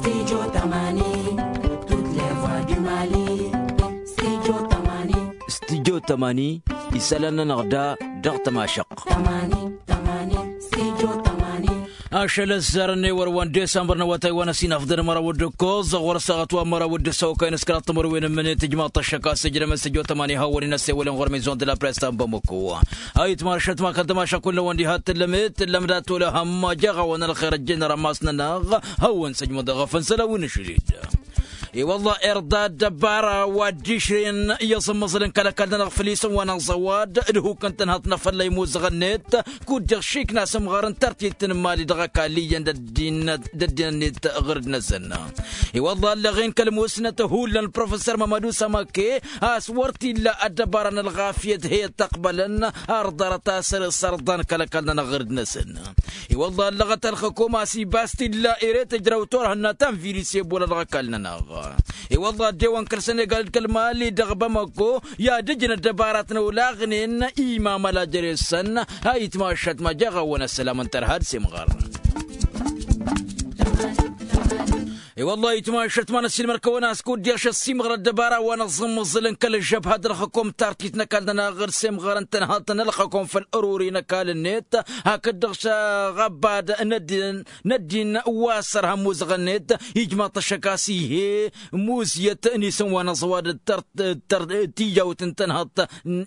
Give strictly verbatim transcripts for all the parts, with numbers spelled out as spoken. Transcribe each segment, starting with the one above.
Studio Tamani, toutes les voix du Mali. Studio Tamani, Studio Tamani, يسالنا نغدا ضغط ماشق Tamani, Tamani, Studio Tamani. أشل الزرني وروان ديسمبر نواتي وانا سين أفضل مرة ودكوز ورساغت ومرة ودسو كاين سكرات مروين من تجمع طشكا سجل من سجو تماني هاولي نسي ولن غرميزون دلا بريستان بمكو هاي تمارشت ما كنت ماشا كل واندي هات اللميت اللمدات ولا هم جغا وانا الخير الجن رماسنا ناغ هون سجمو دغفن سلاوين شريد اي والله ارضاد دبارة وديشرين يصم مصلن كلا كلا نغفليس وانا صواد اللي كنت نهطنا فلا يموز غنيت كود شيك ناس مغارن ترتيل تنمالي دغاكا ليا ددين ددين نيت غرد نسنا اي والله اللغين كلموسنا تهول البروفيسور مامادو سماكي اسورتي لا الدبارة الغافية هي تقبلن ارض تاسر السرطان كلا كلا نغرد نسنا اي والله اللغة الحكومة سيباستي لا ايريت جراوتور هنا تنفيريسي بولا دغاكالنا ناغ اي والله ديوان كرسني قال كلمه اللي دغبه مكو يا دجن الدباراتنا ولاغنين امام لا جريسن هاي تماشت ما جغا وانا السلام انتر هاد سمغار اي والله يتماشت ما نسي المركونه اسكود دياش السمغر الدباره وانا صم الظلن كل الجبهه درخكم تارتيتنا كالنا غير سمغر انت نهاتنا نلقاكم في الاروري نكال النت هكذا غباد ندين ندين واسر هموز غنيت يجمع طشكاسي هي موزيه انيس وانا صواد تر تيجا وتنتنهط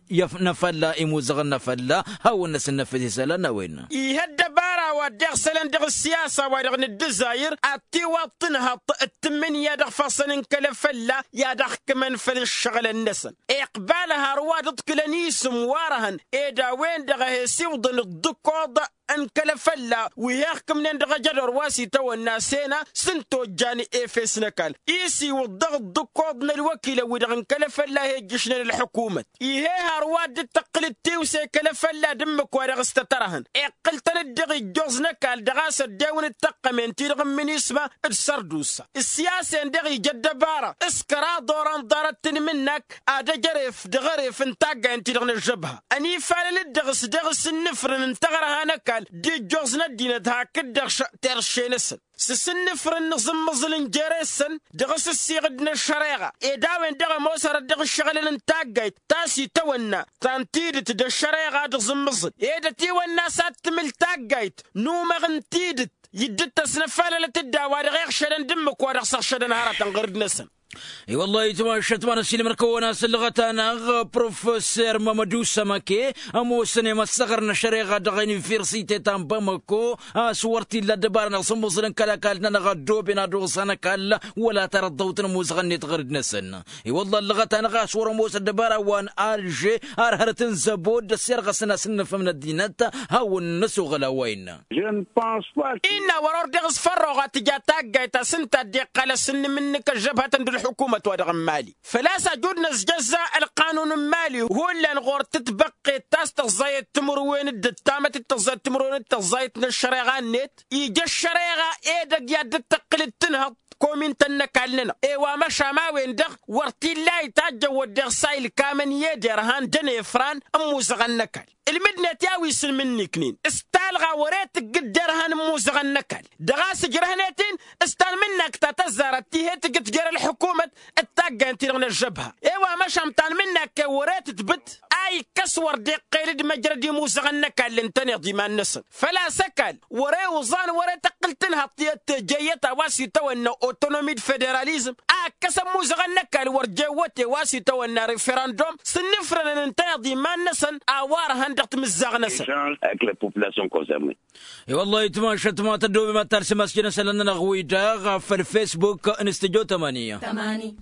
نفلا ايموز غنفلا هاو الناس النفذي سالنا وين يهدبارا ودغ سلن دغ السياسه ودغ الدزاير اتي وطنها التمنية دغ فصل كلفلا يا دغ كمان في الشغل النسن اقبالها رواد كلانيسم وارهن ايدا وين دغ هيسي وضن الدكوض ان كلفلا وياكم نندغ جدر واسي تو الناسينا سنتو جاني ايفيس نكال ايسي والضغط دكوض الوكيل ودغ كلفلا هي جشنا الحكومة ايها رواد التقليد تيوسي كلفلا دمك ودغ استترهن اقلتن الدغ جوز نكال دغاس الداون التقمين تيرغ من اسمه السردوسة السياسة اندغي جدبارة اسكرا دوران دارتن منك ادا جريف دغريف انتاقا انتيرغن الجبهة اني فعلا الدغس دغس النفرن انتغرها نكال دي جوزنا دينا دها كدغش ترشينسن سسنفر النظم مظلن جريسن دغس السيغدنا الشريغة ايداوين دغ موسر دغ الشغل الانتاقايت تاسي تونا تانتيدت دا الشريغة دغزم مظل ايدا تيوانا ساتمل تاقايت نومغن تيدت يدت سنفالة لتداوى دغيغ شدن دمك ودغ سخشدن هارة غرد نسن اي والله يتماشت ما نسيني مركونا سلغتانا بروفيسور مامادو سماكي امو سنه صغرنا شريغه دغيني فيرسيتي تام بامكو صورتي لا دبارنا صموزن كلا كالنا غدو بنا دو سنه كلا ولا تردوت موز غني تغرد نسن اي والله اللغتانا غا صور موس الدباره وان الجي ارهرتن زبود السرغه سنه سن فمن الدينات هاو النسو غلاوين ان ورور دغس فروغه تجاتاقايتا سنتا دي قال سن منك الجبهه الحكومة ودغم مالي فلا سجودنا جزاء القانون المالي هو اللي نغور تتبقي تاستغزايت تمروين الدتامة تتغزايت تمروين التغزايت الشريغان نت يجي الشريغة ايدا يد التقليد تنهض كومين تنكالنا ايوا مشا ما وين دغ ورتي لا يتاجو الدغ سايل كامن يدير هان دني فران اموزغن نكال المدنة تاوي سلمني كنين استالغا وريت قدر هان موزغن نكال دغاس جرهنتين استال منك تتزارت هي تقدر الحكومة التاقا انت لغنا الجبهة ايوا مشا متان منك وريت تبت اي كسور دي قيرد مجرد موزغن نكال لنتني ضمان النسل فلا سكال وري وزان وري تقلتنها طيات جيتا واسي تو انه اوتونومي فيدراليزم ا كسم موزغن نكال ورجوتي واسي تو انه ريفراندوم سنفرن انتني ضمان نسل اوار هندقت مزاغ نسل avec la population concernée. اي والله يتماشت ما تدوبي ما ترسم مسجنا سلنا نغوي داغ في الفيسبوك انستجو ثمانية Tamani.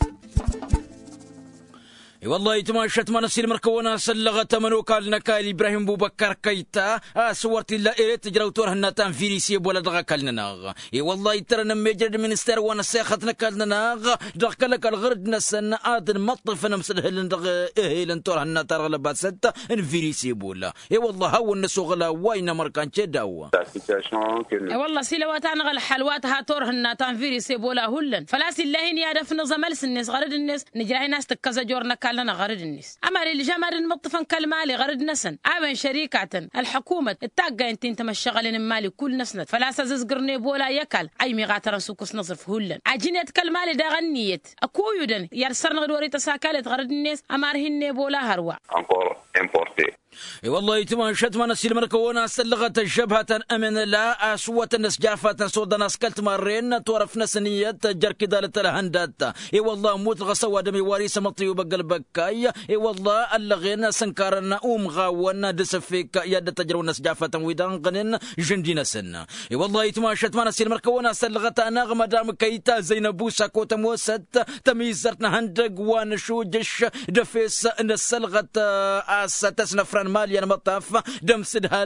اي والله يتماشت ما نسيل مركونا سلغة تمنو قال نكال ابراهيم بوبكر كيتا آه صورتي لا ايريت جراوتور هناتان فيريسي ولا دغا كالنا ناغ اي والله يترن ميجر منستر وانا ساختنا كالنا ناغ دغ كلك الغرد نسن ادن مطف نمسل هلن دغ اهلن تور هناتار غلبات ستة ان فيريسي بولا اي والله هاو النسو غلا وين مركان تشداو اي والله سيلواتان غل حلوات هاتور هناتان فيريسي بولا هلن فلاسي الله يا دفن زمل سنس غرد الناس نجراي ناس تكزا جورنا كلنا غرد الناس أما اللي جمر المطفن كالمالي غرد نسن أبن شريكة الحكومة التاقة انت انت مشغلين المالي كل نسنت فلا سزقرني بولا يكل أي ميغاتر سوكس نصرف هلن عجينة كالمالي دا غنيت أكويودن يرسرن غدوري تساكالت غرد الناس أمارهن بولا هروا encore importé. اي والله يتمان شتمان السيل مركونا سلغت الجبهة أمن لا أسوة الناس جافة سودا ناس كلت مرين تورفنا سنية جرك دالة الهندات اي والله موت غسوا دمي واريس مطي وبقل بكاي اي والله اللغينا سنكارنا أم غاونا دسفيك يد تجرون ناس جافة ويدان قنن جندينا سن اي والله يتمان شتمان السيل مركونا سلغت أنا مدام كيتا زينبو ساكو تموست تميزرتنا هندق وانشو جش دفيس نسلغت أسا تسنفران ماليا مطاف دم سدها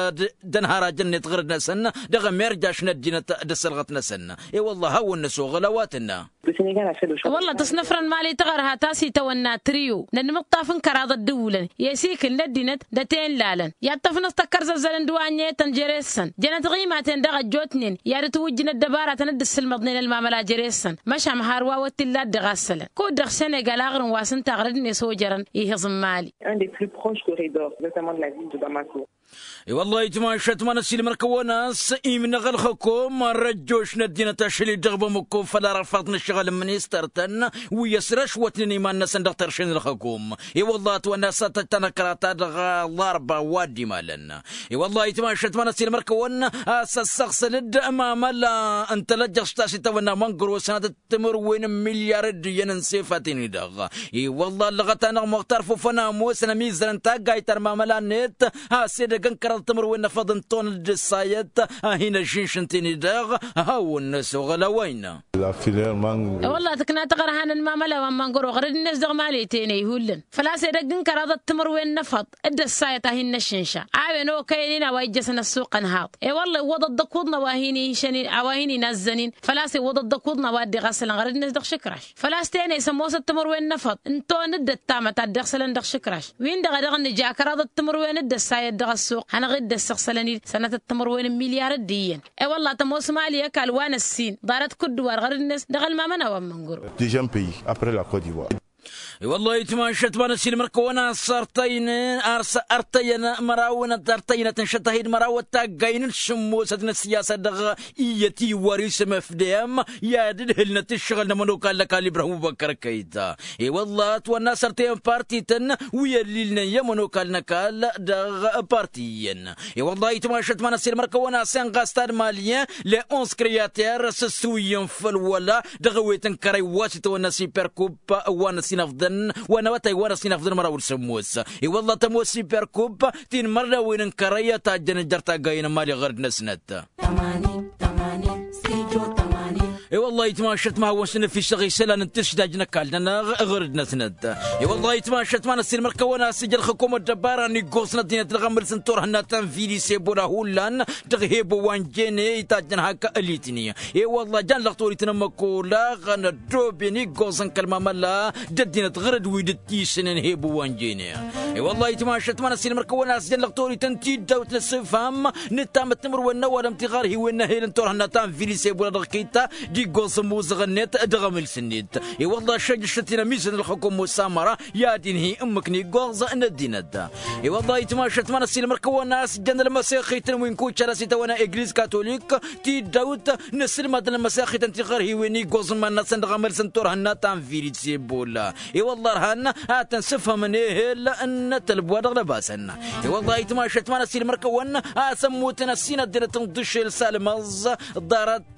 دنهارا جنة غرد نسن دغ ميرجاش ندينا دسلغت نسن اي والله هو النسو غلواتنا والله تصنفر مالي تغرها تاسي تونا تريو لان مطافن كراض الدولة يسيك ندينت دتين لالن يطفن استكر زلزلن دوانيه تنجريسن جنت غيماتين دغ جوتنين يا توجنا الدبارة تندس المضنين المعملة جريسن مشى مهاروا وتلا دغسلن كو دغ سنغال اغرن واسن تغردني سوجرن يهزم مالي عندي في بروش كوريدور notamment de la ville de Bamako. اي والله يتمان شتمان السيل مركوناس ايمن غلخكم رجوش ندينا تشلي دغب مكو فلا رفضنا الشغل منيسترتن ويسرش وتني ما الناس ندختر شن الحكوم اي والله تونا ستتنكرات دغ ضربه وادي مالنا اي والله يتمان شتمان السيل مركون اسسخس لد امام لا انت لجست تونا منقرو سنه تمر وين مليار دين صفتين دغ اي والله لغتنا مختار فنا موسنا ميزن تاغايتر ماملا نت ها سيد كنكر التمر وين فضن طون الجسايات هنا جيشنتيني داغ هاو الناس وغلاوين لا فيلير مان والله تكنا تقرهان الماملا وما نقرو غير الناس دغ مالي تيني يهولن فلا سيد كنكر هذا التمر وين نفض الجسايات هنا الشنشا عاون او كاينين وايجسنا السوق نهاط اي والله وضد دقودنا واهيني شني عواهيني نزنين فلا سي وضد دقودنا وادي غسل غير الناس دغ شكراش فلا ستيني سموس التمر وين نفض انتو ند التامه تاع دغسل دغ شكراش وين دغ دغ نجاكر هذا التمر وين الجسايات دغ السوق أنا غد السخسلني سنة التمر وين مليار ديين أي والله تموس مالي كالوان السين دارت كدوار غير الناس دغل ما منا ومنقرو deuxième pays après la Côte d'Ivoire. والله يتماشت بنا السيل مركونا صارتين أرس أرتين مراونا ترتين تنشتهيد مراوة تاقين الشمو سدنا السياسة دغ إيتي واريس مفديم يادد هلنا تشغل نمنوكا لكا لبرهو بكر كيتا اي والله توانا صارتين بارتيتن وياليلنا يمنوكا لنكال دغ بارتيين اي والله يتماشت بنا السيل مركونا سنغاستان ماليا لأونس كرياتير سسويين فالولا دغويتن كاري واسط وانا سيبر كوب وانا سينافدن وانا واتاي وانا سينافدن مراول سموس اي والله تموس سيبر كوب تين مرة وين كريا تاجن جرتا غاين مالي غرد نسنت تمانين تمانين سيجو تمانين اي والله يتماشت ما هو سنة في شغي سلا ننتش داجنا كالنا غرد نسند اي والله يتماشت ما نسير مركونا سجل حكومة جبارة نيغوسنا دينا تلغمر سنتور هنا تنفيدي سيبورا هولان تغيبو وانجيني تاجن هكا اليتني اي والله جان لغطوري تنمكولا غانا دوبي نيغوسن كلمة ملا جدينا تغرد ويدتي سنين هيبو وانجيني اي والله يتماشت ما نسير مركونا سجل لغطوري تنتيد دوت للسفام نتام التمر والنوار امتغار هي وين هي لنتور هنا تنفيدي سيبورا دغكيتا دي قوس موز غنيت دغم السنيت اي والله شج شتينا ميزان الحكومه والسامره يا دينهي امك ني قوز نديندا اي والله يتماشت ما نسيل مركو ناس جن المسيخي تنوين كوتشا سيتا وانا اغليز كاثوليك تي داوت نسل مدن المسيخي تنتغر هي ويني قوز ما ناس دغم السنتور هنا تام فيريت سيبولا اي والله رهنا هات نسفها من هيل ان تلبوا دغلباسن اي والله يتماشت ما نسيل مركو ان سموتنا سينا دينا تنضش السالمز دارت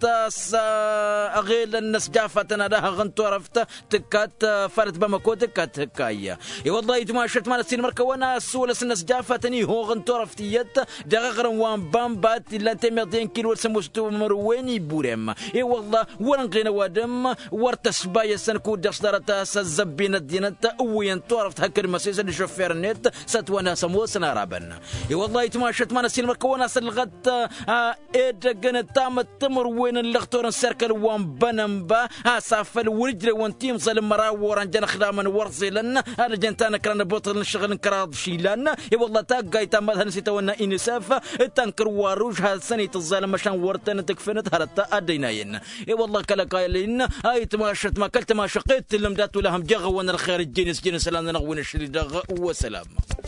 أغيل الناس جافتنا لها غنتو عرفت تكات فرد بمكو تكات هكايا اي والله يتماشت مال السين مركونا سولس الناس جافتني هو غنتو عرفتيت دغغر وان بامبات لا تمرتين كيلو سموستو مرويني بورم اي والله ورنقينا وادم ورتسبايا سنكو دغشدارتا سزبين الدينة وين تعرفت هكر مسيس اللي شوفير النت ستوانا سموسنا رابنا والله يتماشت ما نسين مركونا سلغت إدقن تام التمر وين اللغتور السركل وان بنمبا سافل ورجل وان تيم ظلم مراوران جن خدامن ورزي لنا أنا جنتانا كرنا بطل الشغل انكراض شيلنا والله تاقاي تامدها نسيت وانا إنسافة التنكر واروج هالسنة الظالم مشان ورتنا تكفنت هرتا أديناين والله كلا قايلين هاي تماشت ما كلت ما شقيت لمدات ولهم جغ وانا الخير الجنس جنس لنا نغوين الشريدغ وسلام.